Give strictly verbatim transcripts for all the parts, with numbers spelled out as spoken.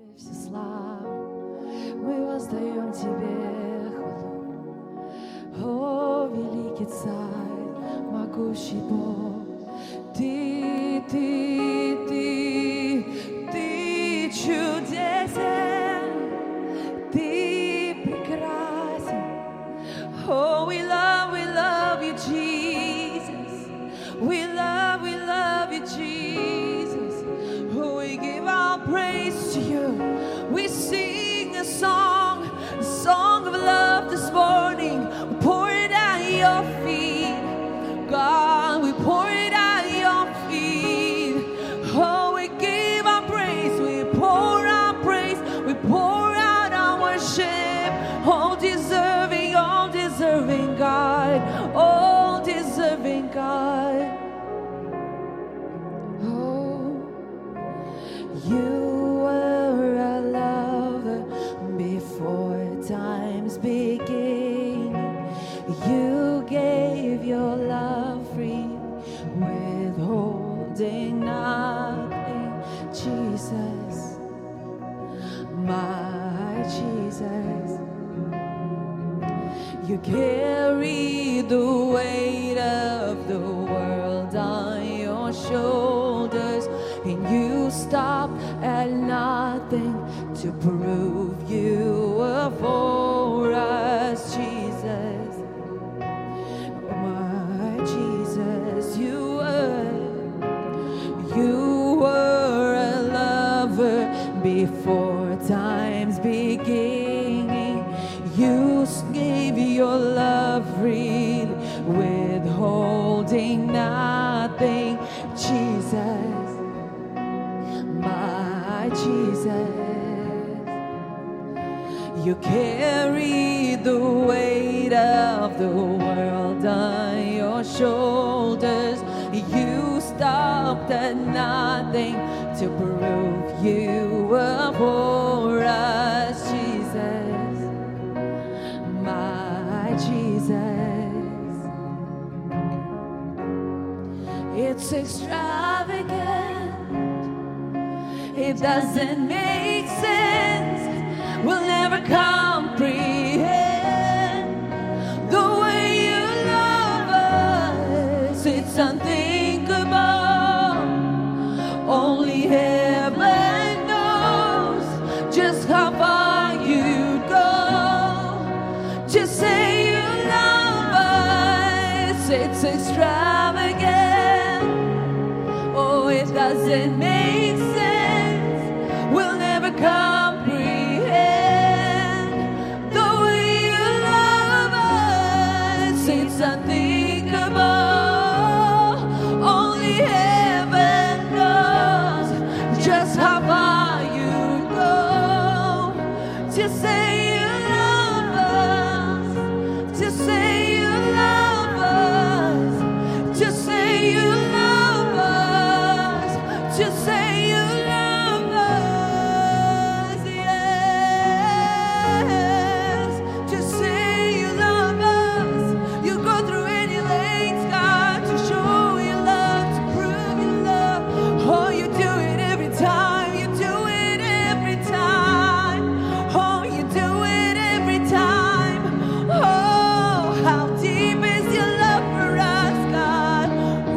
Всю славу мы воздаем Тебе хвалу. О, великий Царь, могущий Бог, Ты, Ты, Ты, Ты чудесен, Ты прекрасен. Oh, we love, we love you, Jesus. We love, we love you, Jesus. Oh, we give our praise to you. We sing a song, a song of love this morning. We pour it at your feet, God. We pour it at your feet. Oh, we give our praise. We pour our praise. We pour out our worship. All deserving, all deserving God. All deserving God. Oh, you were a lover before time's beginning. You gave your love free, withholding nothing. Jesus, my Jesus. You carry the weight of the world on your shoulders, and you stop at nothing to prove you were for us, Jesus. Oh, my Jesus, you were, you were a lover before time's beginning. You gave your love freely, withholding nothing, Jesus, my Jesus. You carry the weight of the world on your shoulders. You stopped at nothing to prove you were for us, Jesus, my Jesus. It's extravagant. It doesn't make sense. We'll never comprehend the way you love us. It's unthinkable. Only heaven knows just how far you go. Just say you love us. It's extravagant. Oh, it doesn't make sense. We'll never comprehend the way you love us. It's unthinkable. Only heaven knows just how far you go. Just say you love us. Just say you love us. Just say you love us. Just say you love us. Yes. Just say you love us. You go through any lengths, God, to show your love, to prove your love. Oh, you do it every time. You do it every time. Oh, you do it every time. Oh, how deep is your love for us, God.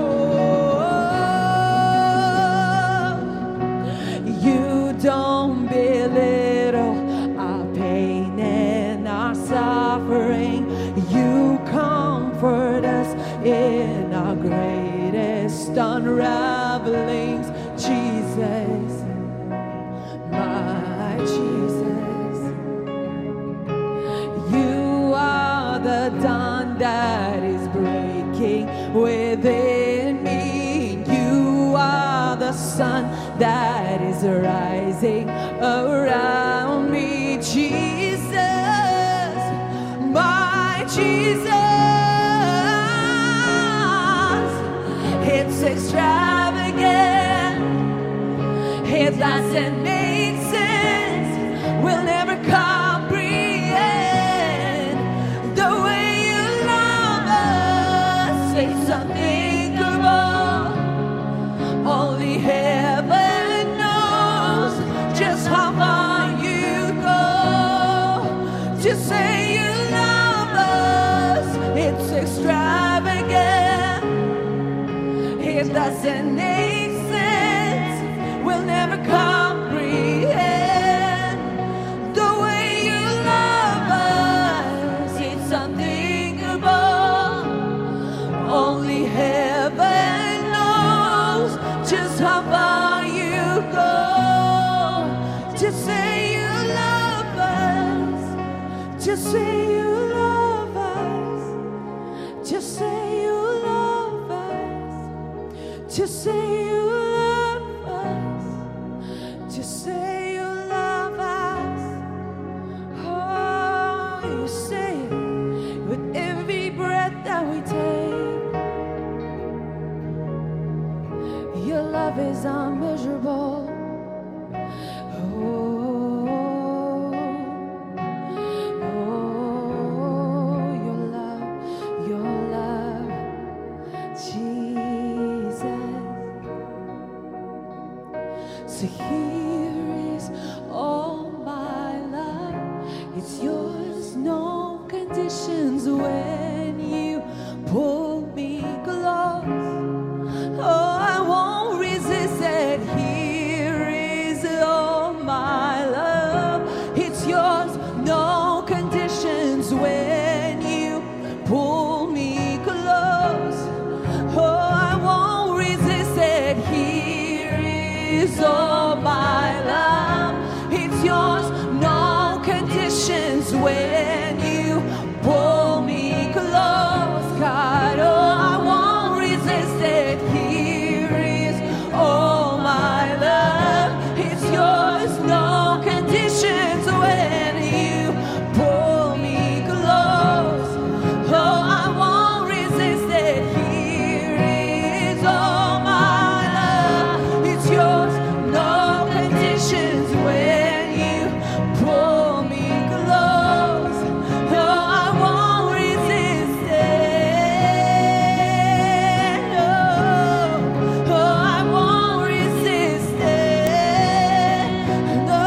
Oh, you don't belittle our pain and our suffering. You comfort us in our greatest unravelings, Jesus, my Jesus. You are the dawn that is breaking within me. You are the sun that is rising around me, Jesus, my Jesus. It's extravagant. It doesn't make sense. We'll never comprehend the way you love us. It's unthinkable. Only heaven knows just how far doesn't make sense. We'll never comprehend the way you love us. It's unthinkable. Only heaven knows just how far you go. Just say you love us. Just say you love us. Just say you love us. Just say you love us. Just say you love us. Oh, you say it with every breath that we take. Your love is unmeasurable. So here is all my love. It's yours, no conditions. When you pull me close, oh, I won't resist it. Here is all my love. It's yours, no conditions. When you pull me close, oh, I won't resist it. Here is all my love. It's yours, no conditions. When you pull me close, God, oh, I won't resist it. Here is all my love. It's yours, no conditions. When you pull me close, oh, I won't resist it. Here is all my love. It's yours, no conditions. When you pull me close, oh, I won't resist it. Oh, oh, I won't resist it. No,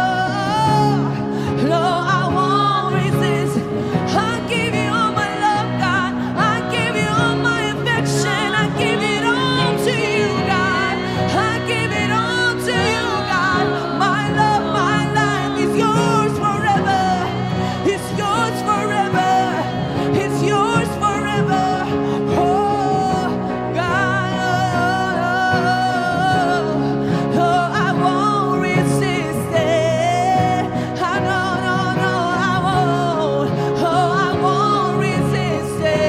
no, I won't resist. I give you all my love, God. I give you all my affection. I give it all to you, God. I give it all to you, God. My love, my life is yours forever. It's yours forever. It's yours forever. Oh, God. Oh, oh, I won't resist it. I know, no, no, I won't. Oh, I won't resist it.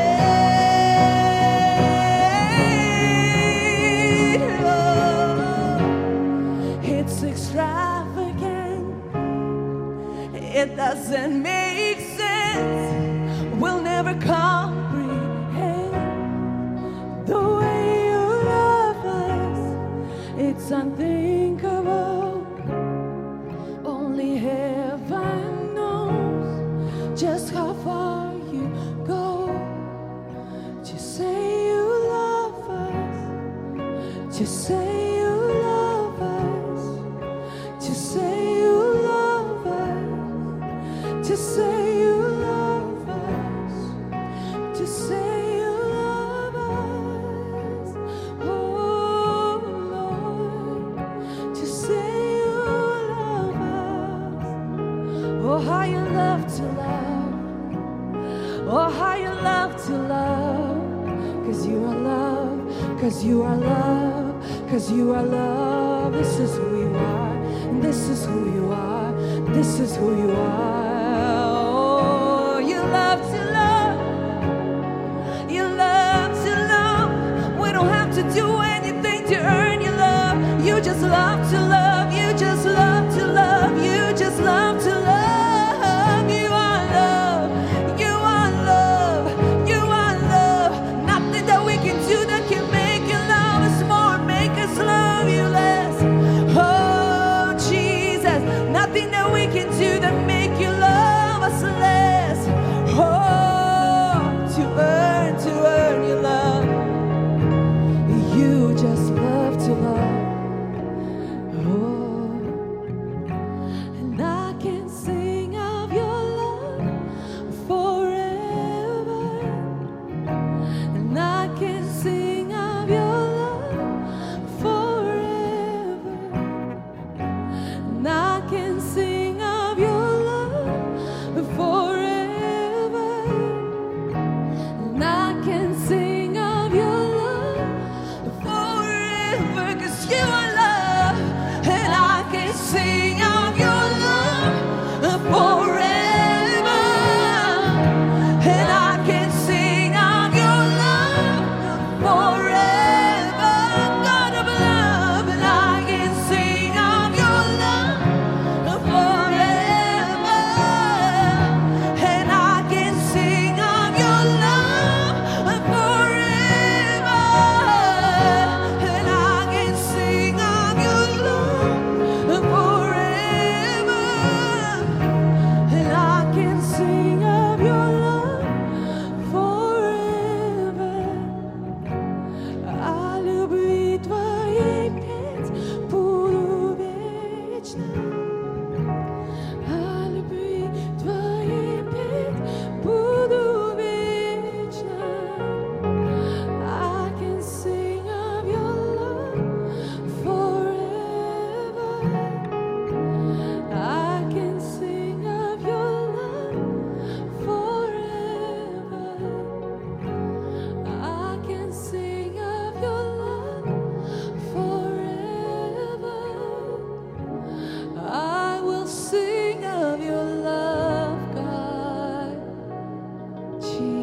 Oh, it's extravagant. It doesn't make sense. We'll never comprehend the way you love us. It's unthinkable. Only heaven knows just how far you go. Just say you love us. Just say you love us. Just say you love us. Just say you love us. Just say you love us. Oh, Lord. Just say you love us. Oh, how you love to love. Oh, how you love to love. Cause you are love. Cause you are love. Cause you are love. This is who you are. This is who you are. This is who you are. Oh, you love to love. You love to love. We don't have to do anything to earn your love. You just love to love. You just love to love. You just love to love. You are love. You are love. You are love. Nothing that we can do that can make you love us more, make us love you less. Oh, Jesus. Nothing that we can do that make you love us less. Oh, to earn, to earn your love. You just love to love.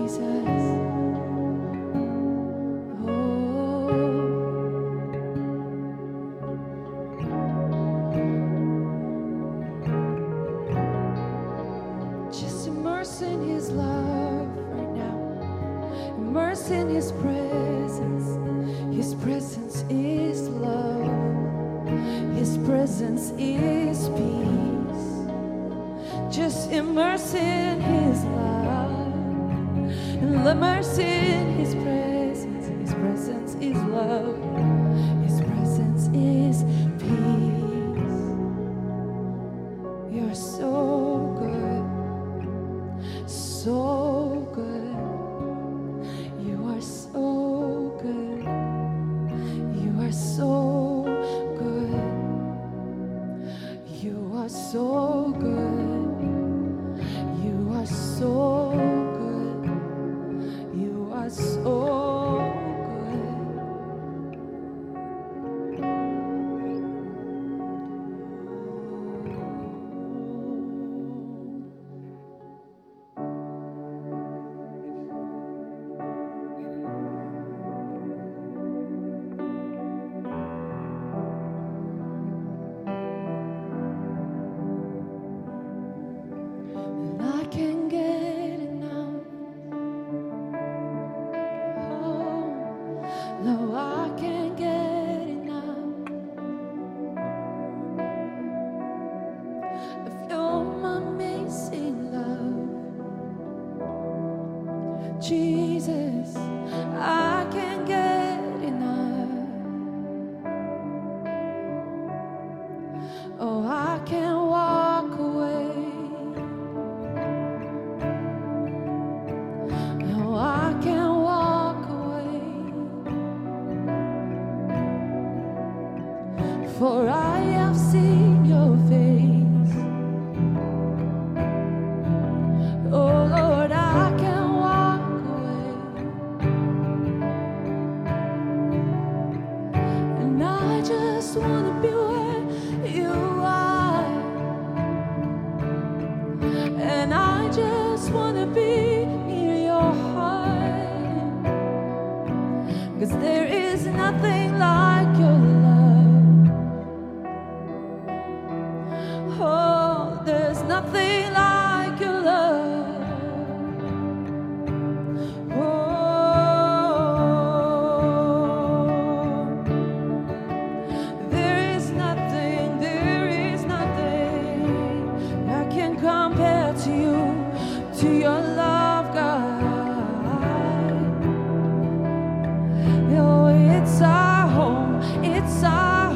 In His presence, His presence is love, His presence is peace. Just immerse in His love and immerse in His presence. His presence is love, His presence is peace. You're so good, so good. So good, you are so good, you are so good, you are so good, you are so Jesus, I can't get enough. Oh, I can't walk away. No, I can't walk away. For I have seen your face. Oh, Lord, I can't. I just wanna be where you are, and I just wanna be near your heart, 'cause there is nothing like your love. Oh, there's nothing like your love. To your love, God. Oh, it's our home, it's our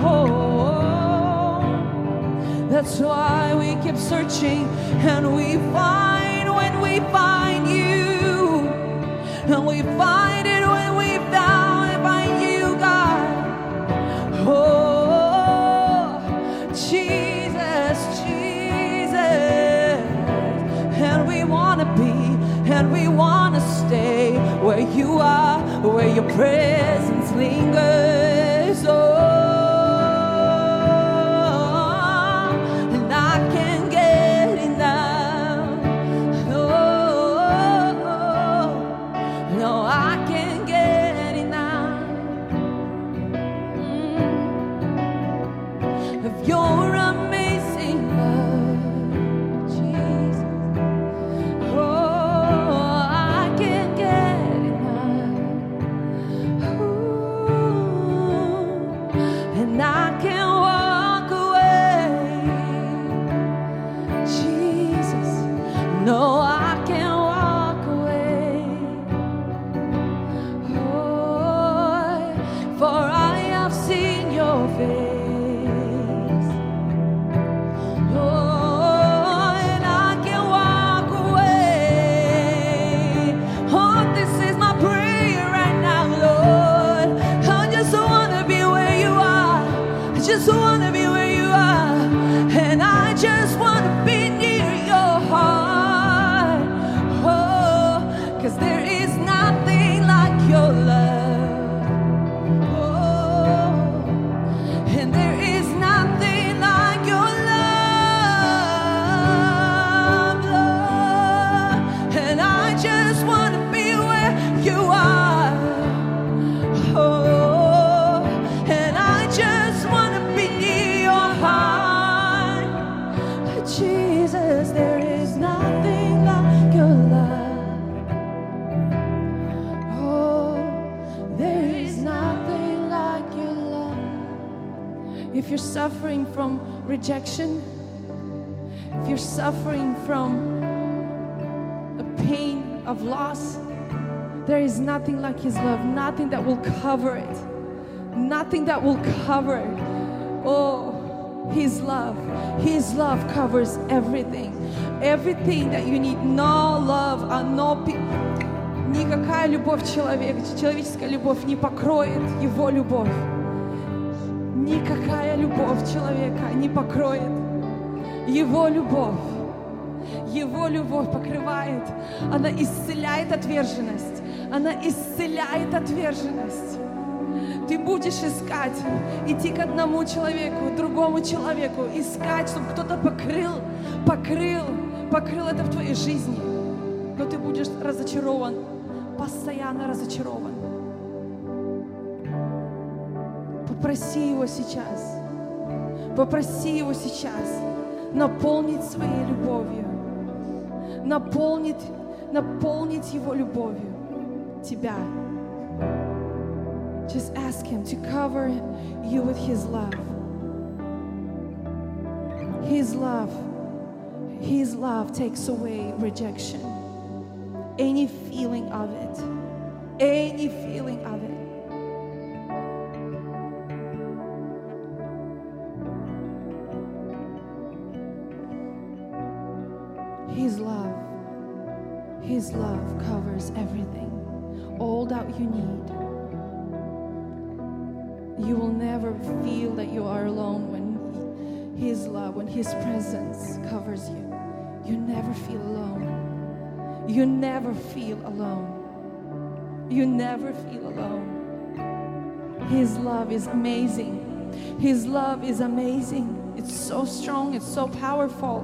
home. That's why we keep searching, and we find when we find you, and we find it when we found find you, God. Oh, Jesus, Jesus. And we want to be, and we want to stay where you are, where your presence lingers. Oh, and I can't get enough. Oh, no, I can't get enough mm. of your amazing love. And I can't walk away, Jesus. No, I can't walk away. Oh, for I have seen your face. Oh, and I can't walk away. Oh, this is my prayer right now, Lord. I just want to be where you are. I just want to be where you are, and I just want to be near your heart. Oh, 'cause there is nothing like your love. Oh, and there is nothing like your love, Lord. And I just want to be you're suffering from rejection, if you're suffering from the pain of loss, there is nothing like His love, nothing that will cover it, nothing that will cover it. Oh, His love, His love covers everything, everything that you need. No love, а no pe- никакая любовь человека, человеческая любовь не покроет Его любовь. Никакая любовь человека не покроет Его любовь. Его любовь покрывает, она исцеляет отверженность, она исцеляет отверженность. Ты будешь искать, идти к одному человеку, другому человеку, искать, чтобы кто-то покрыл, покрыл, покрыл это в твоей жизни. Но ты будешь разочарован, постоянно разочарован. Попроси Его сейчас, попроси Его сейчас наполнить своей любовью, наполнить, наполнить Его любовью тебя. Just ask Him to cover you with His love. His love, His love takes away rejection, any feeling of it, any feeling of it. His love, His love covers everything, all that you need. You will never feel that you are alone when His love, when His presence covers you. You never feel alone. You never feel alone. You never feel alone. His love is amazing. His love is amazing. It's so strong, it's so powerful.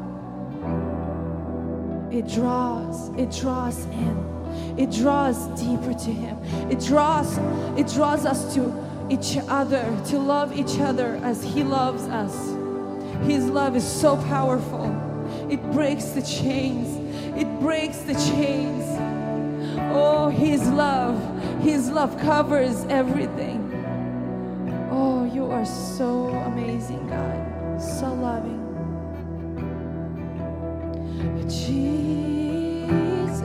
It draws, it draws in. It draws deeper to Him. It draws, it draws us to each other, to love each other as He loves us. His love is so powerful. It breaks the chains. It breaks the chains. Oh, His love, His love covers everything. Oh, you are so amazing, God. So loving. Jesus,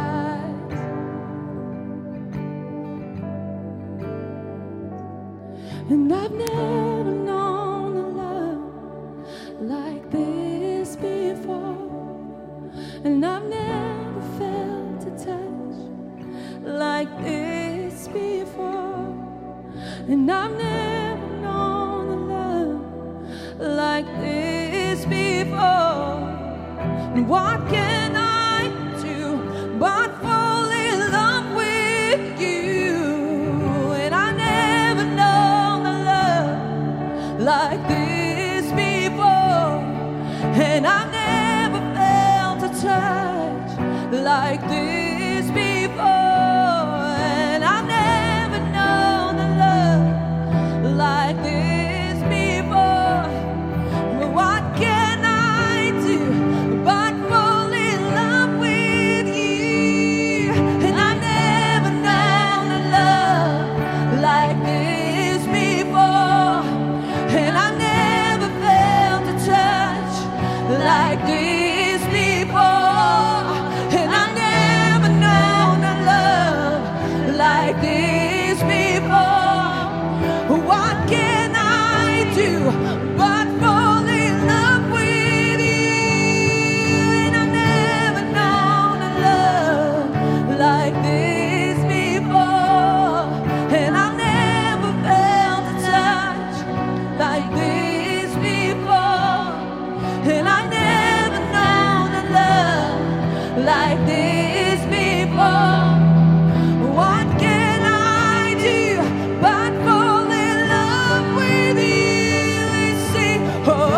and I've never known a love like this before, and I've never felt a touch like this before, and I've never known a love like this before. And what can I do but fall in love with you? And I never known a love like this before, and I never felt a touch like this before, and I've never known a love like this before. But what can I do but fall in love with you? And I've never known a love like this before, and I've never felt a touch like this before, and I've never known a love like this before. What can I do but fall in love with you? And I've never known a love like this before, and I've never felt a touch like this before, and I've never known a love like this before. What can I do but fall in love with you? Let's sing. Oh,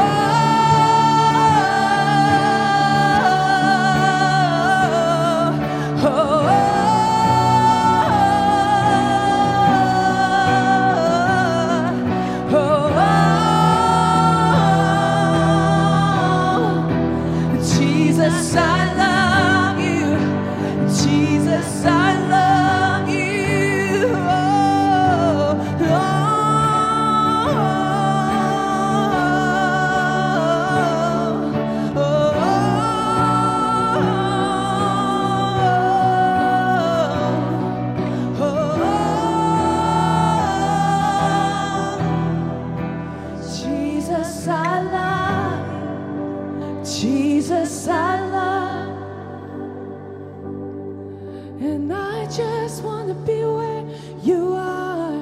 oh, oh, oh, oh. Jesus, I love you. Jesus, I love you. Oh, oh, just want to be where you are,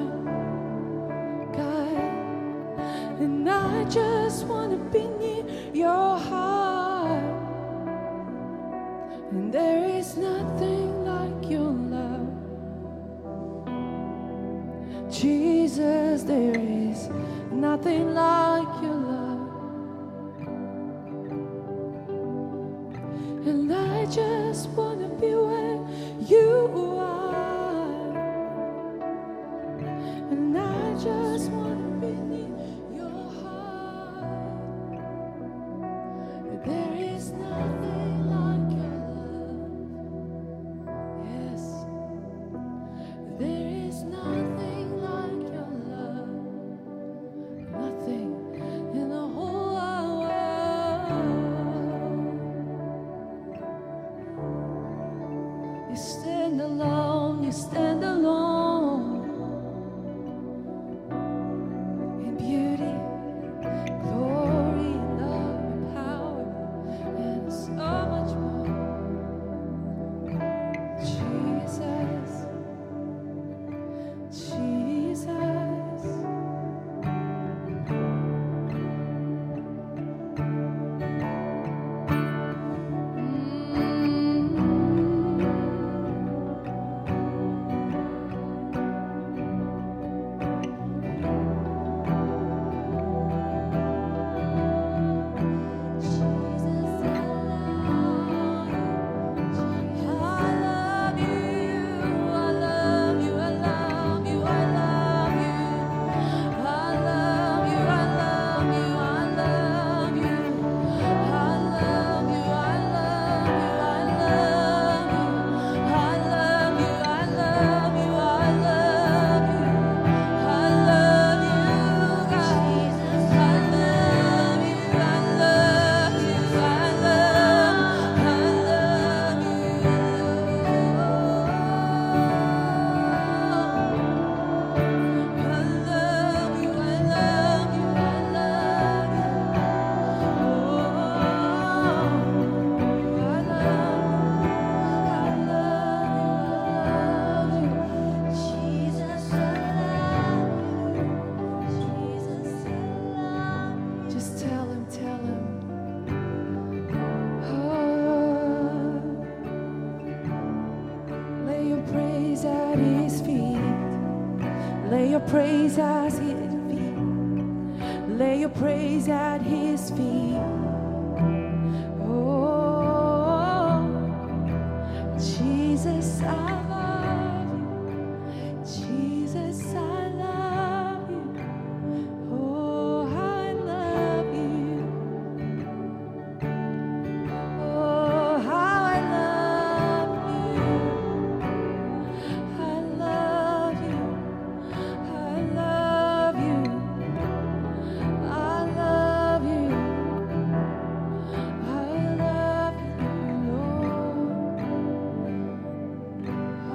God. And I just want to be near your heart. And there is nothing like your love, Jesus. There is nothing like your love. And I just want to be where you are. And I just want to be near your heart. There is nothing like your love. Yes. There is nothing like your love. Nothing in the whole wide world. You stand alone, you stand alone in beauty, glory, love, and power, and so much more. Jesus, Jesus. Just tell him, tell him. Oh, lay your praise at his feet. Lay your praise at his feet. Lay your praise at his feet. Oh, Jesus, I love you. Jesus, I love you. Oh, I love you. Oh, how I love you. I love you. I love you. I love you. I love you, Lord.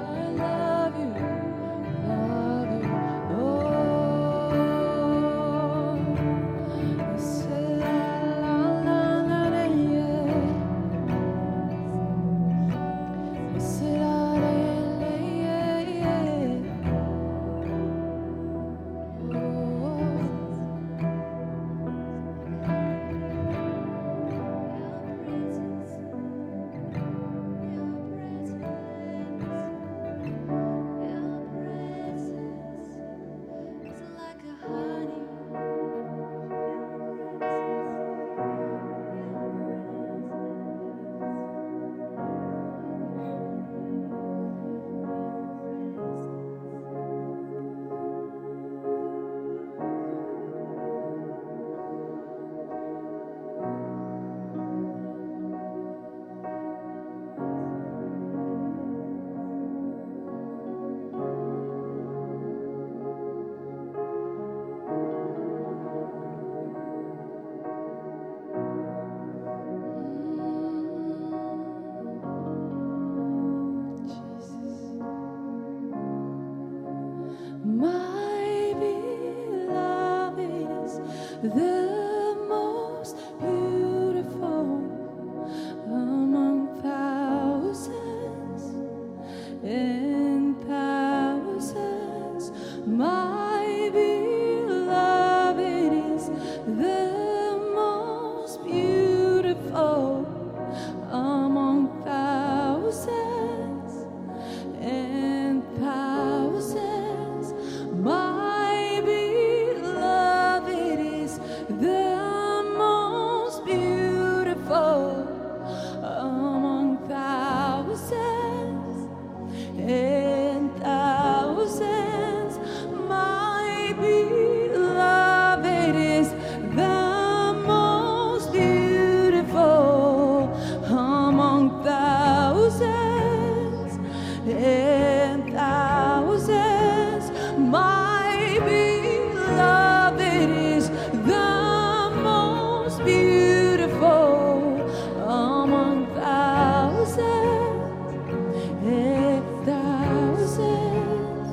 my beloved is the most beautiful among thousands and thousands. My beloved is the most beautiful among thousands and thousands. My beloved is the most beautiful among thousands and thousands. My beloved is the most beautiful among thousands and thousands.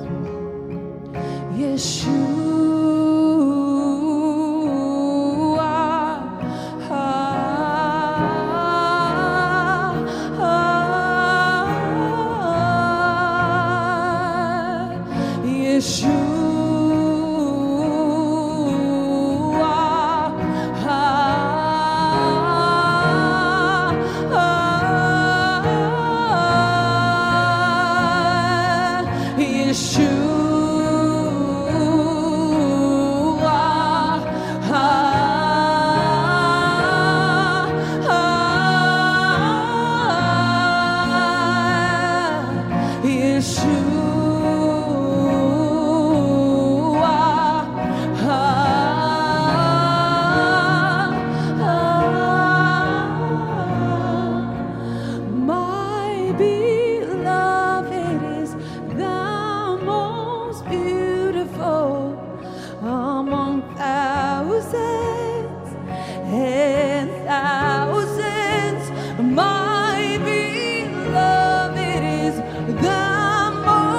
Yeshua, ah, ah, ah, Yeshua. My beloved is the most beautiful among thousands and thousands. My beloved is the most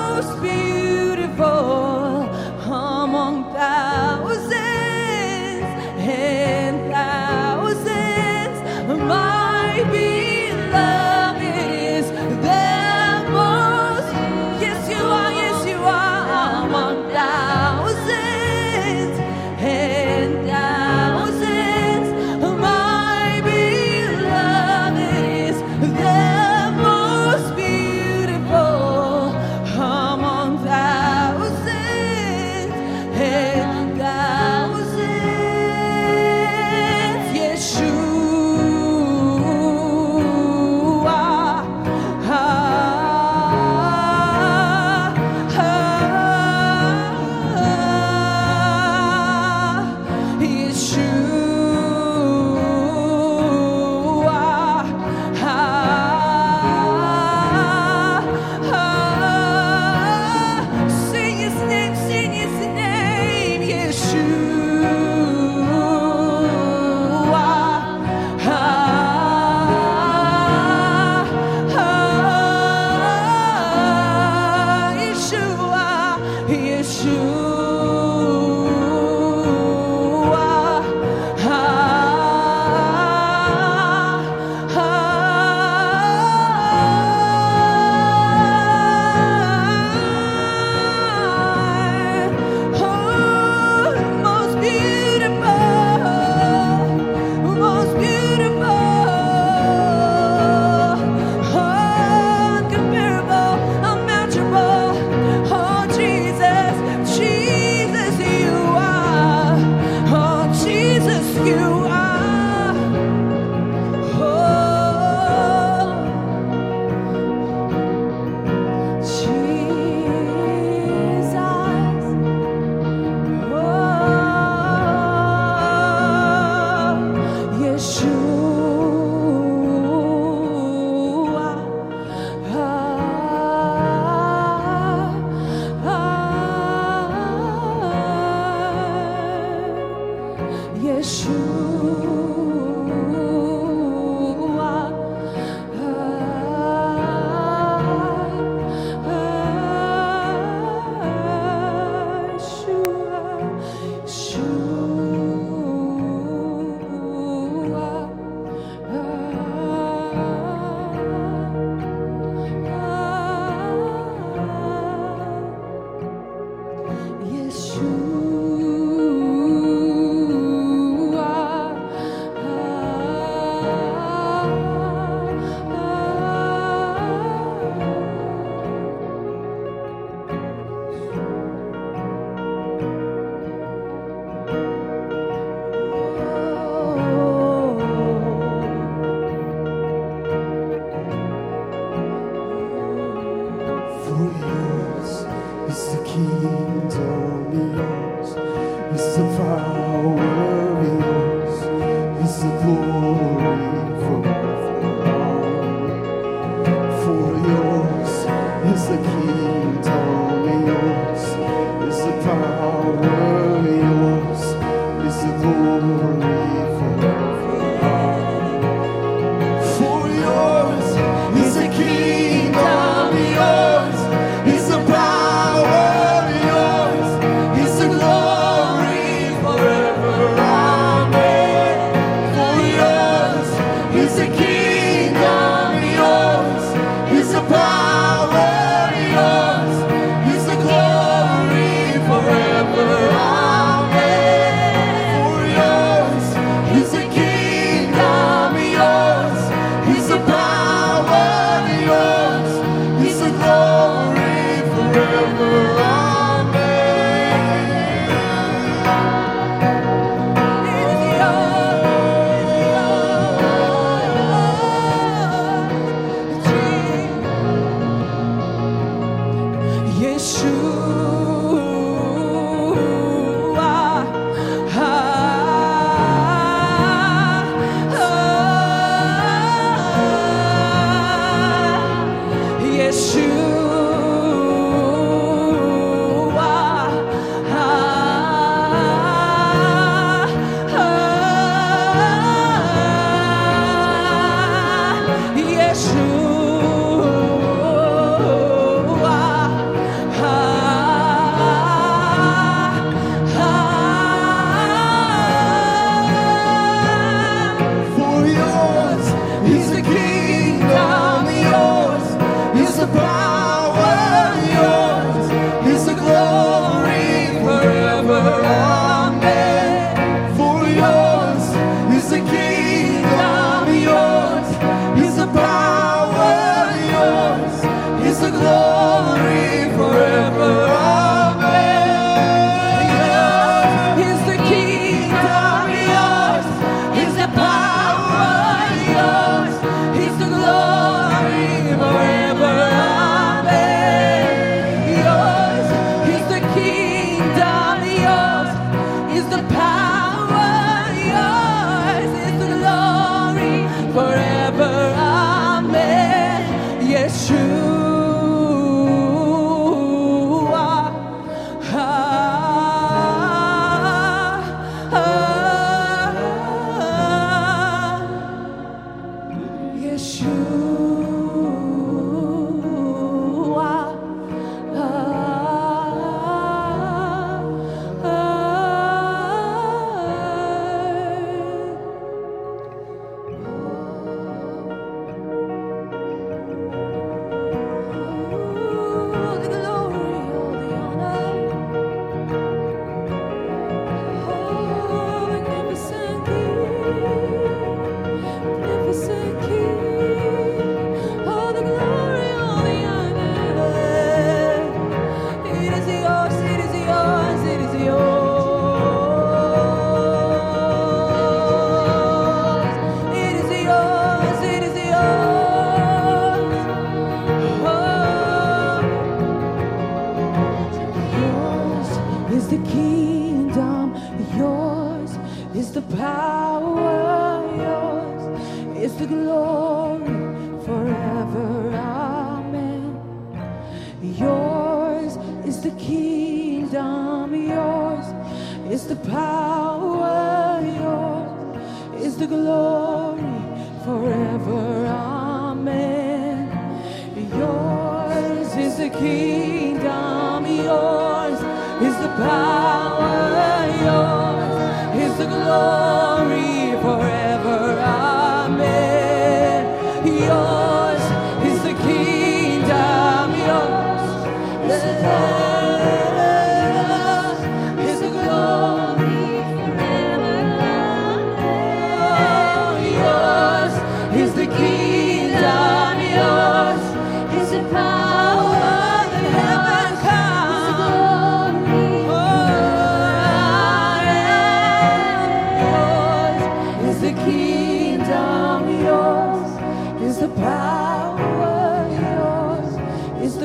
the glory.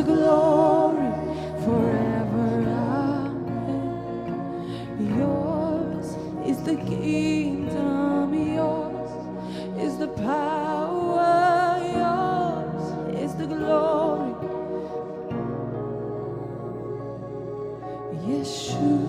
glory forever. Amen. Yours is the kingdom, yours is the power, yours is the glory. Yeshua.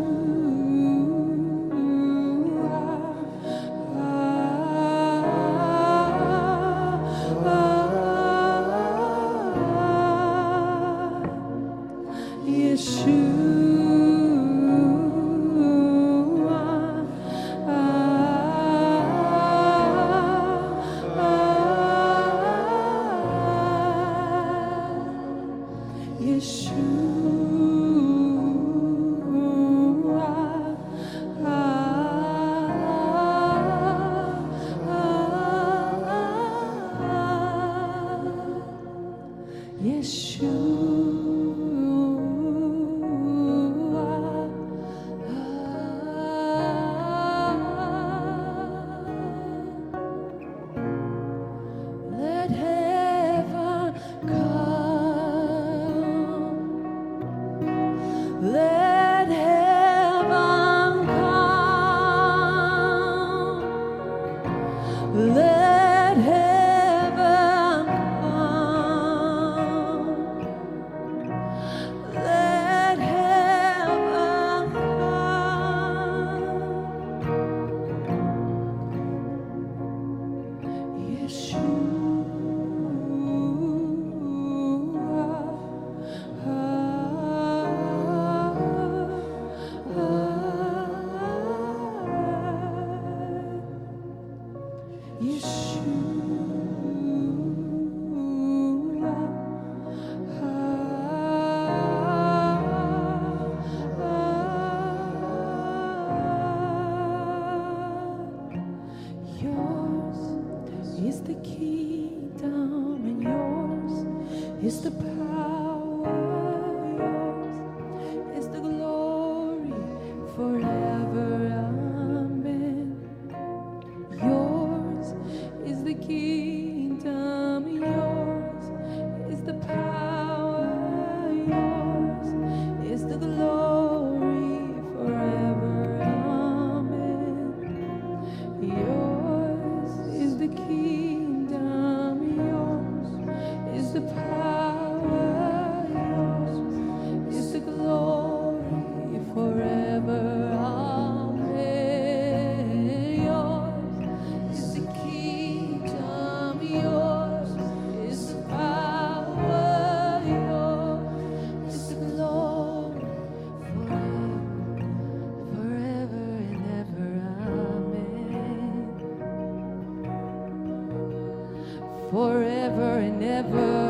Forever and ever,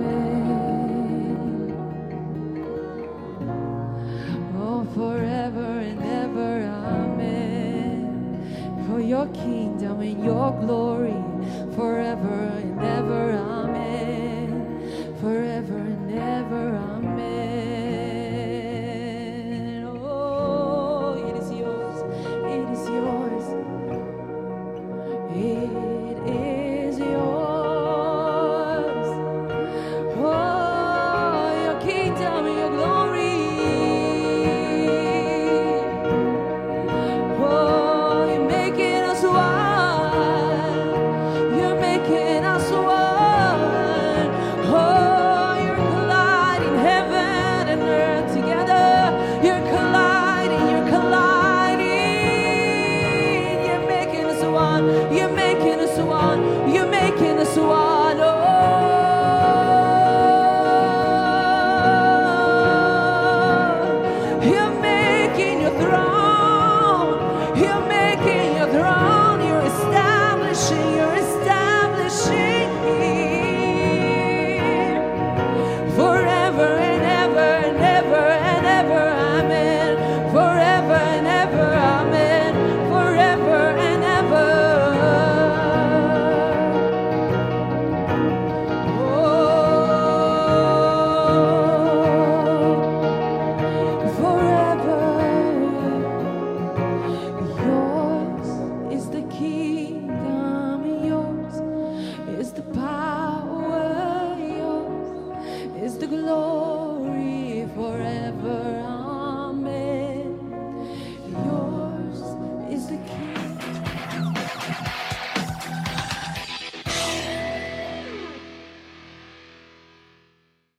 amen. Oh, forever and ever, amen. For your kingdom and your glory, forever and ever, amen. Forever and ever, amen. Oh, it is yours, it is yours, it is yours. You're making us glory.